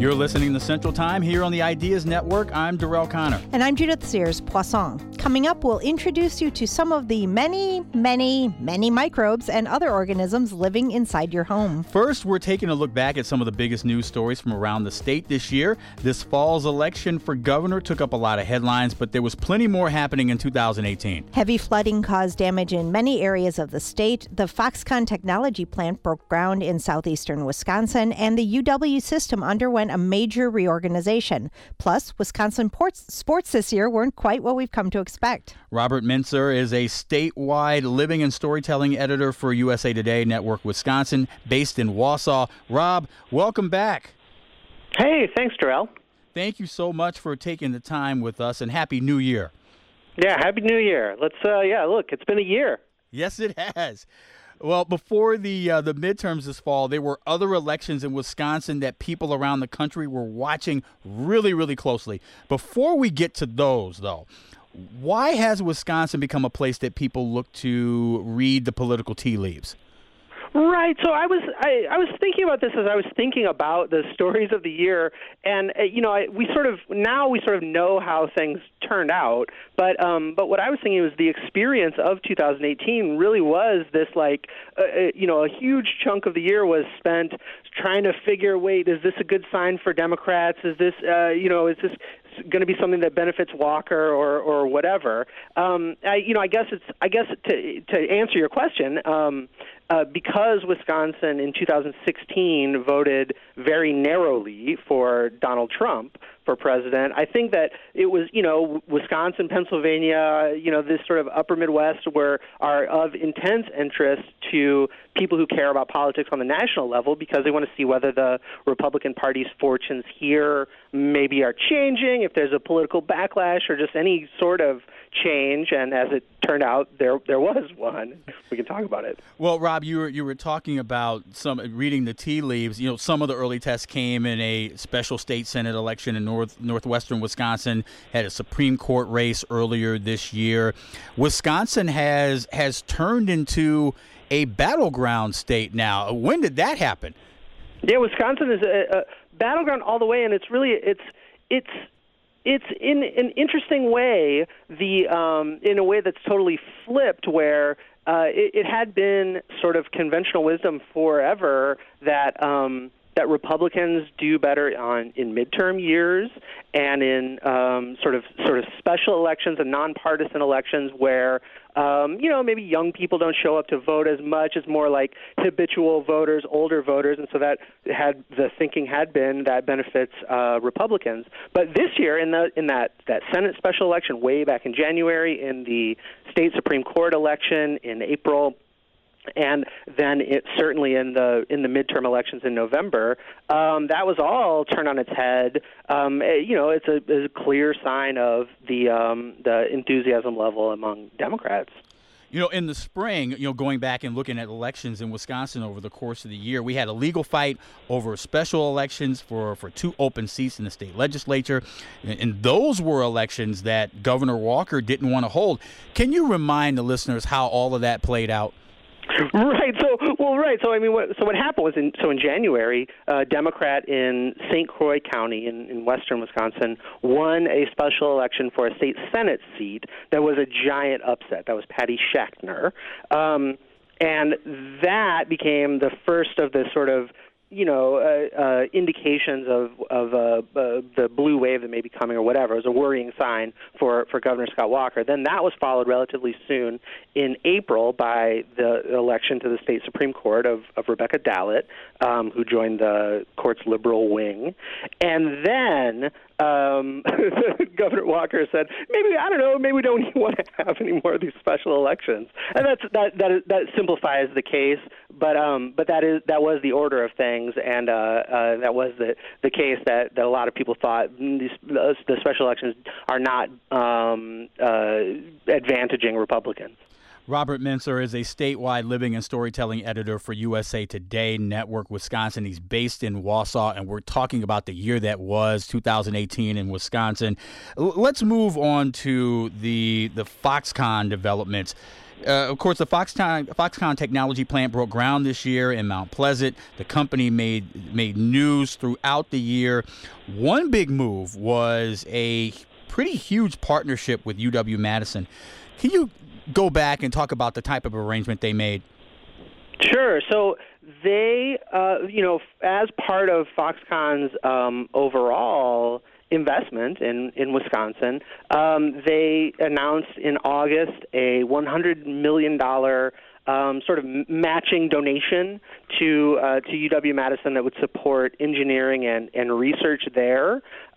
You're listening to Central Time here on the Ideas Network. I'm Darrell Connor. And I'm Judith Sears Poisson. Coming up, we'll introduce you to some of the many microbes and other organisms living inside your home. First, we're taking a look back at some of the biggest news stories from around the state this year. This fall's election for governor took up a lot of headlines, but there was plenty more happening in 2018. Heavy flooding caused damage in many areas of the state. The Foxconn technology plant broke ground in southeastern Wisconsin, and the UW system underwent a major reorganization. Plus, Wisconsin sports this year weren't quite what we've come to expect. Robert Mintzer is a statewide living and storytelling editor for USA Today Network Wisconsin, based in Wausau. Rob, welcome back. Hey, thanks, Darrell. Thank you so much for taking the time with us, and Happy New Year. Yeah, Happy New Year. Look, it's been a year. Yes, it has. Well, before the midterms this fall, there were other elections in Wisconsin that people around the country were watching really, really closely. Before we get to those, though, why has Wisconsin become a place that people look to read the political tea leaves? Right. So I was thinking about this as I was thinking about the stories of the year, and we sort of know how things turned out. But what I was thinking was the experience of 2018 really was this a huge chunk of the year was spent trying to figure, wait, is this a good sign for Democrats? Is this is this going to be something that benefits Walker or whatever? I guess to answer your question. Because Wisconsin in 2016 voted very narrowly for Donald Trump for president, I think that it was, Wisconsin, Pennsylvania, this sort of upper Midwest are of intense interest to people who care about politics on the national level because they want to see whether the Republican Party's fortunes here maybe are changing, if there's a political backlash or just any sort of change. And as it turned out, there was one. We can talk about it. Well, Rob, you were talking about reading the tea leaves. Some of the early tests came in a special state Senate election in northwestern Wisconsin, had a Supreme Court race earlier this year. Wisconsin has turned into a battleground state now. When did that happen? Yeah, Wisconsin is a battleground all the way, and it's in an interesting way, in a way that's totally flipped, where it had been sort of conventional wisdom forever that Republicans do better in midterm years and in sort of special elections and nonpartisan elections where maybe young people don't show up to vote as much. It's more like habitual voters, older voters, and so the thinking had been that benefits Republicans. But this year, in that Senate special election way back in January, in the state Supreme Court election in April, and then certainly in the midterm elections in November, that was all turned on its head. It's a clear sign of the enthusiasm level among Democrats. In the spring, going back and looking at elections in Wisconsin over the course of the year, we had a legal fight over special elections for 2 open seats in the state legislature. And those were elections that Governor Walker didn't want to hold. Can you remind the listeners how all of that played out? Right. So I mean, what happened was in January, a Democrat in St. Croix County in western Wisconsin won a special election for a state Senate seat that was a giant upset. That was Patty Schachtner, and that became the first of the sort of indications of the blue wave that may be coming or whatever. It was a worrying sign for Governor Scott Walker. Then that was followed relatively soon in April by the election to the state Supreme Court of Rebecca Dallett, who joined the court's liberal wing. And then Governor Walker said, maybe we don't want to have any more of these special elections. And that simplifies the case, but that was the order of things, and that was the case that a lot of people thought the special elections are not advantaging Republicans. Robert Mintzer is a statewide living and storytelling editor for USA Today Network Wisconsin. He's based in Wausau, and we're talking about the year that was 2018 in Wisconsin. Let's move on to the Foxconn developments. Of course, the Foxconn technology plant broke ground this year in Mount Pleasant. The company made news throughout the year. One big move was a pretty huge partnership with UW-Madison. Can you go back and talk about the type of arrangement they made? Sure. So they, as part of Foxconn's overall investment in Wisconsin, they announced in August a $100 million sort of matching donation to UW-Madison that would support engineering and research there.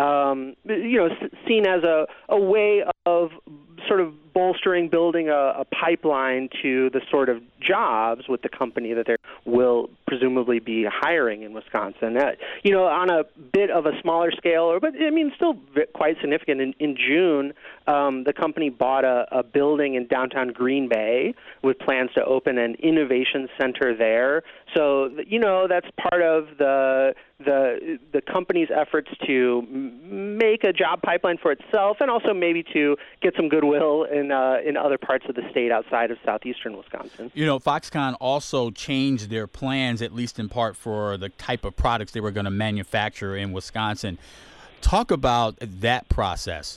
Seen as a way of sort of building a pipeline to the sort of jobs with the company that they will presumably be hiring in Wisconsin. On a bit of a smaller scale, but I mean still quite significant. In June, the company bought a building in downtown Green Bay with plans to open an innovation center there. So that's part of the company's efforts to make a job pipeline for itself, and also maybe to get some goodwill in other parts of the state outside of southeastern Wisconsin. Foxconn also changed their plans, at least in part, for the type of products they were going to manufacture in Wisconsin. Talk about that process.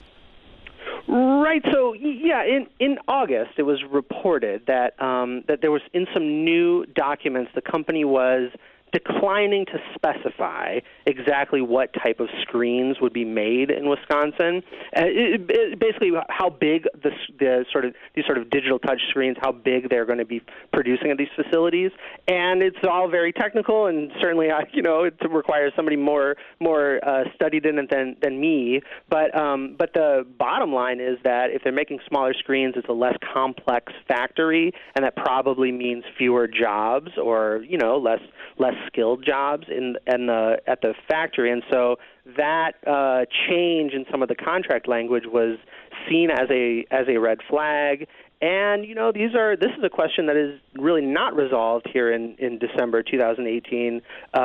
Right. So, in August, it was reported that that there was, in some new documents, the company was declining to specify exactly what type of screens would be made in Wisconsin. Basically, how big these sort of digital touch screens, how big they're going to be producing at these facilities, and it's all very technical, and certainly, it requires somebody more studied in it than me. But the bottom line is that if they're making smaller screens, it's a less complex factory, and that probably means fewer jobs, or less skilled jobs at the factory. And so that change in some of the contract language was seen as a red flag. And this is a question that is really not resolved here in December 2018.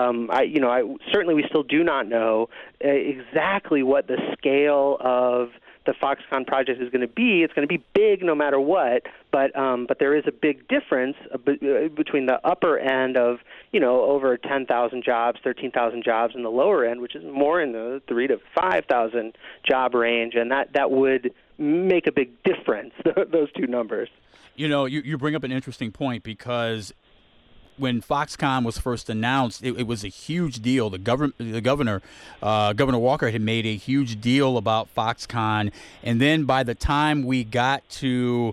Certainly we still do not know exactly what the scale of the Foxconn project is going to be. It's going to be big no matter what, but there is a big difference between the upper end of over 10,000 jobs, 13,000 jobs, and the lower end, which is more in the 3,000 to 5,000 job range, and that would make a big difference. Those two numbers. You bring up an interesting point, because when Foxconn was first announced, it was a huge deal. The governor, Governor Walker, had made a huge deal about Foxconn, and then by the time we got to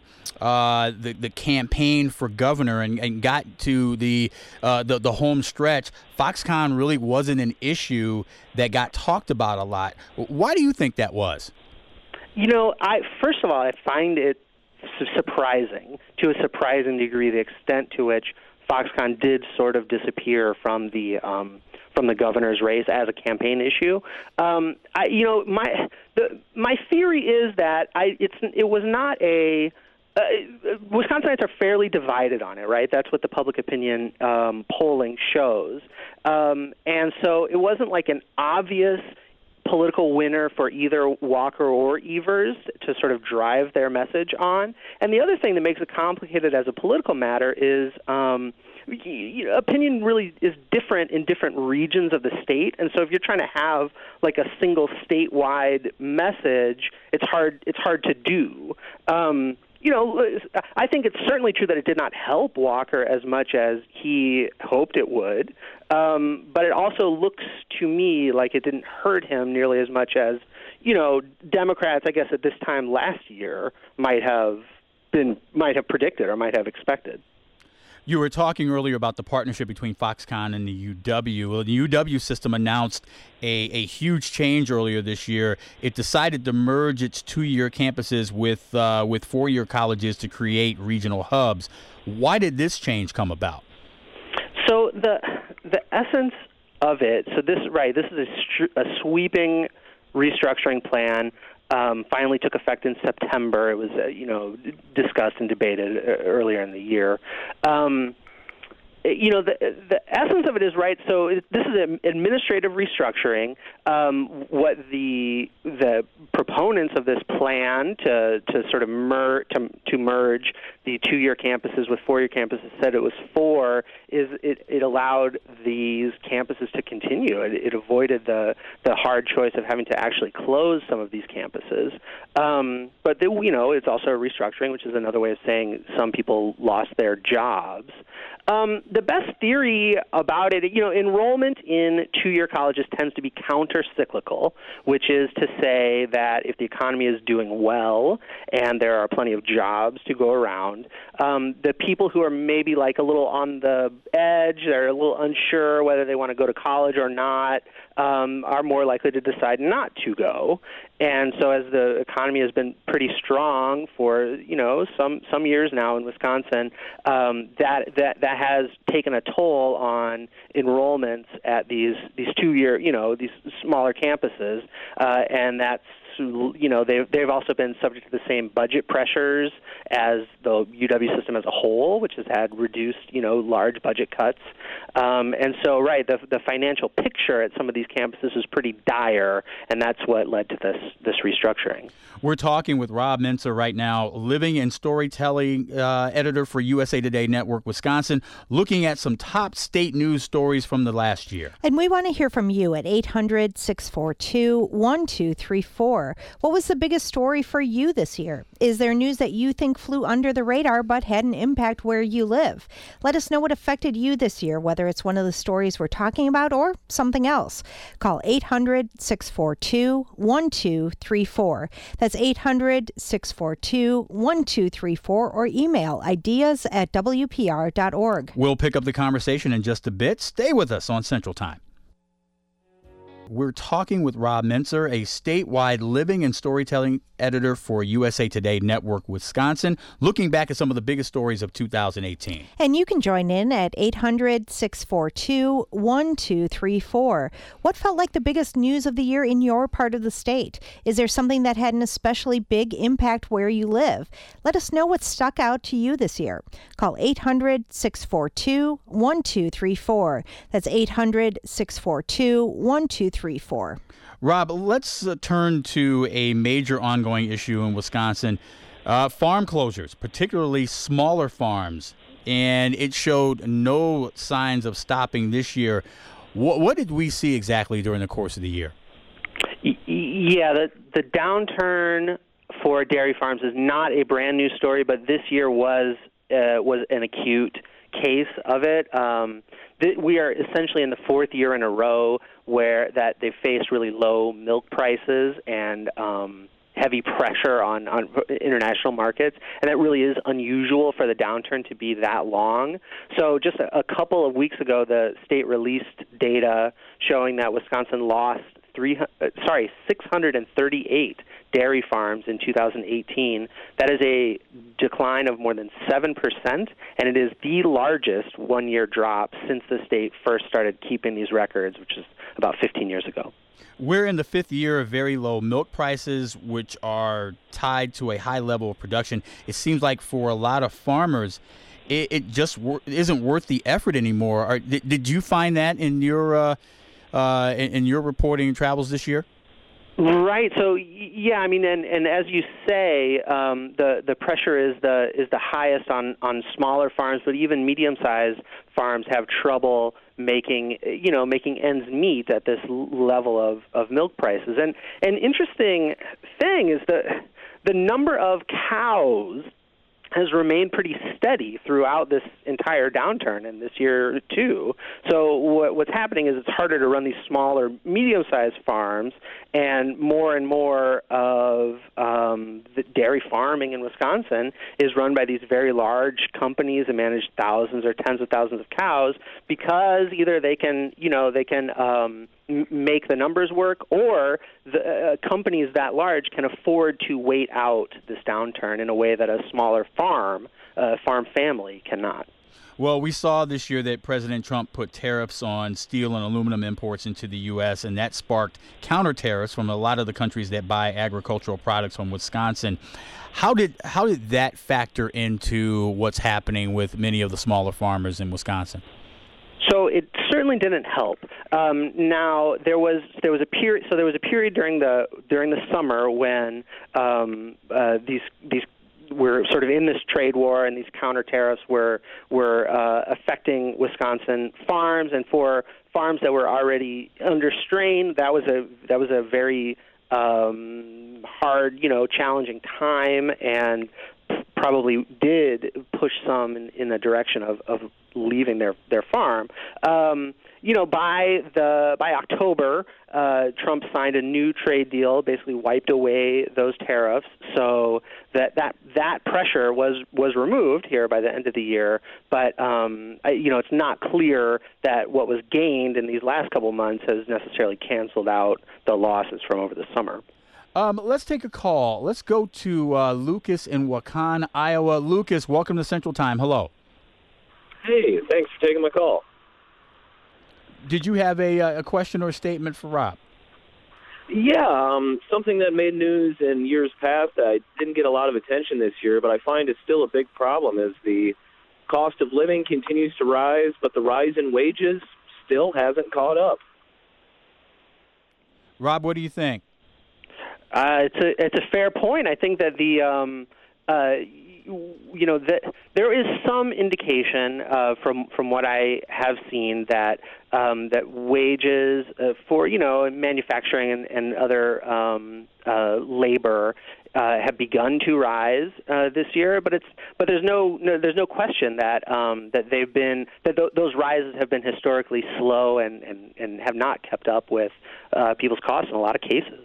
the campaign for governor and got to the home stretch, Foxconn really wasn't an issue that got talked about a lot. Why do you think that was? First of all, I find it surprising, to a surprising degree, the extent to which Foxconn did sort of disappear from the governor's race as a campaign issue. My theory is that it was not a Wisconsinites are fairly divided on it, right? That's what the public opinion polling shows, and so it wasn't like an obvious political winner for either Walker or Evers to sort of drive their message on. And the other thing that makes it complicated as a political matter is opinion really is different in different regions of the state. And so if you're trying to have like a single statewide message, it's hard to do. I think it's certainly true that it did not help Walker as much as he hoped it would, but it also looks to me like it didn't hurt him nearly as much as, Democrats, I guess, at this time last year might have predicted or might have expected. You were talking earlier about the partnership between Foxconn and the UW. Well, the UW system announced a huge change earlier this year. It decided to merge its 2-year campuses with 4-year colleges to create regional hubs. Why did this change come about? So the essence of it. So this is a sweeping restructuring plan. Finally took effect in September. It was, discussed and debated earlier in the year. The essence of it is right. So this is an administrative restructuring. What the proponents of this plan to sort of merge the 2-year campuses with 4-year campuses said it was 4, is it allowed these campuses to continue. It avoided the hard choice of having to actually close some of these campuses. But it's also a restructuring, which is another way of saying some people lost their jobs. The best theory about it, enrollment in 2-year colleges tends to be counter-cyclical, which is to say that if the economy is doing well and there are plenty of jobs to go around, the people who are maybe like a little on the edge, they're a little unsure whether they want to go to college or not, are more likely to decide not to go. And so as the economy has been pretty strong for, some years now in Wisconsin, that has taken a toll on enrollments at these 2-year, these smaller campuses, and that's they've also been subject to the same budget pressures as the UW system as a whole, which has had reduced, large budget cuts. And so, the financial picture at some of these campuses is pretty dire, and that's what led to this restructuring. We're talking with Rob Mentzer right now, living and storytelling editor for USA Today Network Wisconsin, looking at some top state news stories from the last year. And we want to hear from you at 800-642-1234. What was the biggest story for you this year? Is there news that you think flew under the radar but had an impact where you live? Let us know what affected you this year, whether it's one of the stories we're talking about or something else. Call 800-642-1234. That's 800-642-1234 or email ideas@wpr.org. We'll pick up the conversation in just a bit. Stay with us on Central Time. We're talking with Rob Mentzer, a statewide living and storytelling editor for USA Today Network Wisconsin, looking back at some of the biggest stories of 2018. And you can join in at 800-642-1234. What felt like the biggest news of the year in your part of the state? Is there something that had an especially big impact where you live? Let us know what stuck out to you this year. Call 800-642-1234. That's 800-642-1234. Rob, let's turn to a major ongoing issue in Wisconsin, farm closures, particularly smaller farms, and it showed no signs of stopping this year. What did we see exactly during the course of the year? Yeah, the downturn for dairy farms is not a brand new story, but this year was an acute case of it. We are essentially in the 4th year in a row where that they faced really low milk prices and heavy pressure on international markets, and that really is unusual for the downturn to be that long. So just a couple of weeks ago, the state released data showing that Wisconsin lost 638 dairy farms in 2018. That is a decline of more than 7%, and it is the largest one-year drop since the state first started keeping these records, which is about 15 years ago. We're in the 5th year of very low milk prices, which are tied to a high level of production. It seems like for a lot of farmers, it just isn't worth the effort anymore. Did you find that in your reporting and travels this year? Right. So yeah, I mean, and as you say, the pressure is the highest on smaller farms, but even medium-sized farms have trouble making ends meet at this level of milk prices. And an interesting thing is the number of cows has remained pretty steady throughout this entire downturn and this year too. So what's happening is it's harder to run these smaller, medium-sized farms, and more of the dairy farming in Wisconsin is run by these very large companies that manage thousands or tens of thousands of cows, because either they can make the numbers work, or the companies that large can afford to wait out this downturn in a way that a smaller farm family cannot. Well, we saw this year that President Trump put tariffs on steel and aluminum imports into the U.S., and that sparked counter tariffs from a lot of the countries that buy agricultural products from Wisconsin. How did that factor into what's happening with many of the smaller farmers in Wisconsin? So it certainly didn't help. Now there was a period. So there was a period during the summer when these we're sort of in this trade war, and these counter tariffs were affecting Wisconsin farms, and for farms that were already under strain, that was a very hard, challenging time, and probably did push some in the direction of leaving their farm. By October, Trump signed a new trade deal, basically wiped away those tariffs, so that pressure was removed here by the end of the year. But it's not clear that what was gained in these last couple months has necessarily canceled out the losses from over the summer. Let's take a call. Let's go to Lucas in Waukon, Iowa. Lucas, welcome to Central Time. Hello. Hey, thanks for taking my call. Did you have a question or a statement for Rob? Yeah, something that made news in years past that didn't get a lot of attention this year, but I find is still a big problem, is the cost of living continues to rise, but the rise in wages still hasn't caught up. Rob, what do you think? It's a fair point. I think that that there is some indication from what I have seen that wages for manufacturing and other labor have begun to rise this year, but there's no question that those rises have been historically slow and have not kept up with people's costs in a lot of cases.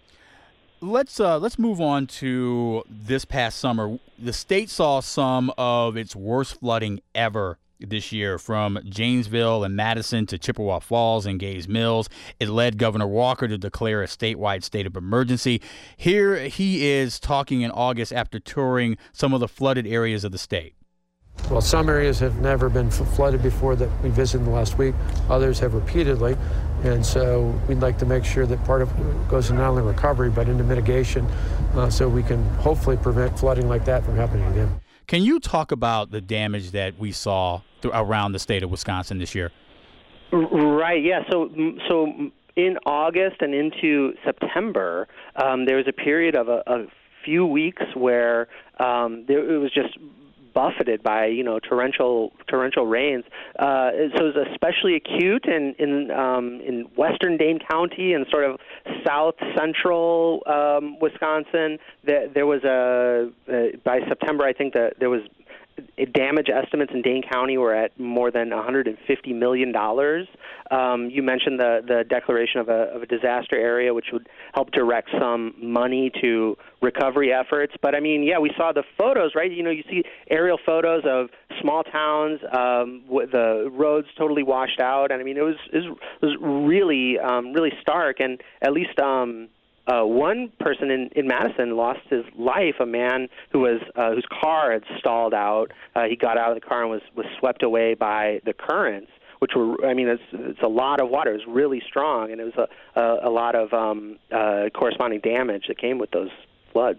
Let's move on to this past summer. The state saw some of its worst flooding ever this year, from Janesville and Madison to Chippewa Falls and Gays Mills. It led Governor Walker to declare a statewide state of emergency. Here he is talking in August after touring some of the flooded areas of the state. Well, some areas have never been flooded before that we visited in the last week. Others have repeatedly. And so we'd like to make sure that part of it goes in not only recovery, but into mitigation, so we can hopefully prevent flooding like that from happening again. Can you talk about the damage that we saw around the state of Wisconsin this year? Right, yeah. So in August and into September, there was a period of a few weeks where it was just buffeted by torrential rains. So it was especially acute in western Dane County and sort of south central Wisconsin. There was by September, I think that there was damage estimates in Dane County were at more than $150 million. You mentioned the declaration of a disaster area, which would help direct some money to recovery efforts. But, we saw the photos, right? You see aerial photos of small towns, with the roads totally washed out. And, it was really, really stark. And at least one person in Madison lost his life, a man whose car had stalled out. He got out of the car and was swept away by the currents, which were, it's a lot of water. It was really strong, and it was a lot of corresponding damage that came with those floods.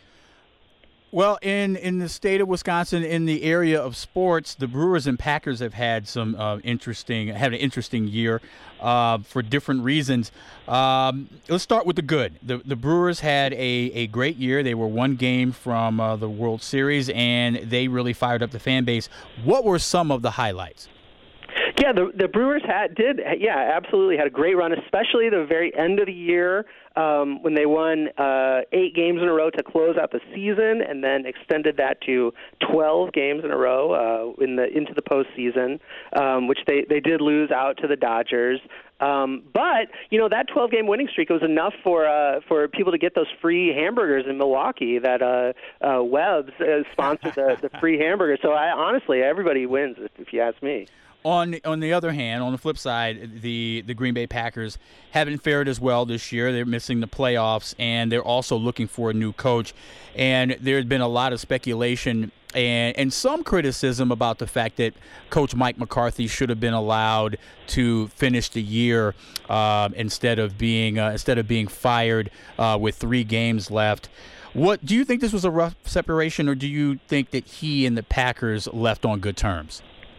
Well, in the state of Wisconsin, in the area of sports, the Brewers and Packers have had an interesting year for different reasons. Let's start with the good. The Brewers had a great year. They were one game from the World Series, and they really fired up the fan base. What were some of the highlights? Yeah, the Brewers absolutely had a great run, especially the very end of the year when they won 8 games in a row to close out the season, and then extended that to 12 games in a row into the postseason, which they did lose out to the Dodgers. But that 12-game winning streak was enough for people to get those free hamburgers in Milwaukee. That Webb's sponsored the free hamburgers. So honestly, everybody wins if you ask me. On the other hand, on the flip side, the Green Bay Packers haven't fared as well this year. They're missing the playoffs, and they're also looking for a new coach. And there's been a lot of speculation and some criticism about the fact that Coach Mike McCarthy should have been allowed to finish the year instead of being fired with 3 games left. What do you think? This was a rough separation, or do you think that he and the Packers left on good terms?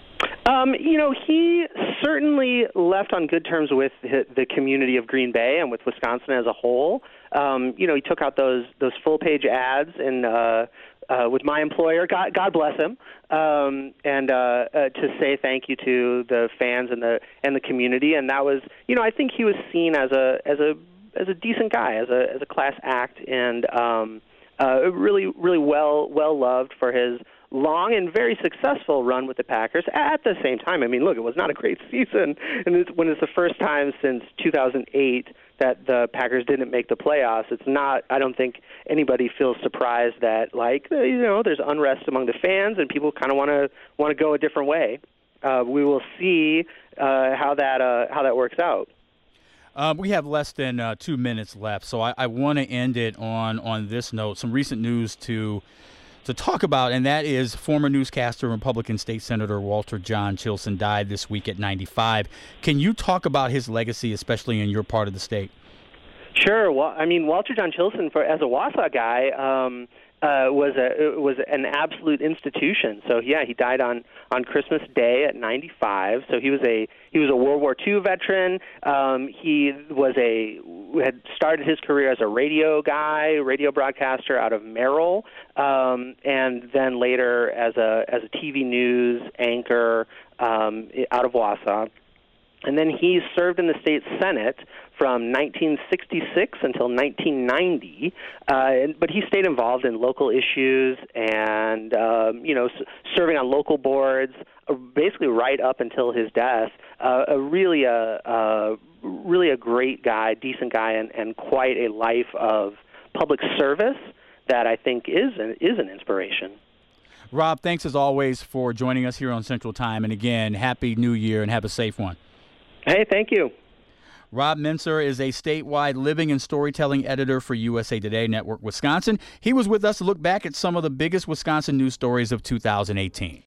He certainly left on good terms with the community of Green Bay and with Wisconsin as a whole. He took out those full-page ads in with my employer, God bless him, and to say thank you to the fans and the community. And that was, I think he was seen as a decent guy, as a class act, and really well loved for his long and very successful run with the Packers. At the same time, I mean, look, it was not a great season, and when it's the first time since 2008 that the Packers didn't make the playoffs. It's not, I don't think anybody feels surprised that, there's unrest among the fans and people kind of want to go a different way. We will see how that works out. We have less than 2 minutes left, so I want to end it on this note. Some recent news to talk about, and that is former newscaster, Republican State Senator Walter John Chilson died this week at 95. Can you talk about his legacy, especially in your part of the state? Sure. Well, I mean, Walter John Chilson, as a Wausau guy, was an absolute institution. So yeah, he died on Christmas Day at 95. So he was a World War II veteran. He had started his career as a radio broadcaster out of Merrill, and then later as a TV news anchor out of Wausau. And then he served in the state Senate from 1966 until 1990, but he stayed involved in local issues and, serving on local boards, basically right up until his death. Really a great guy, decent guy, and quite a life of public service that I think is an inspiration. Rob, thanks as always for joining us here on Central Time. And again, Happy New Year and have a safe one. Hey, thank you. Rob Mincer is a statewide living and storytelling editor for USA Today Network Wisconsin. He was with us to look back at some of the biggest Wisconsin news stories of 2018.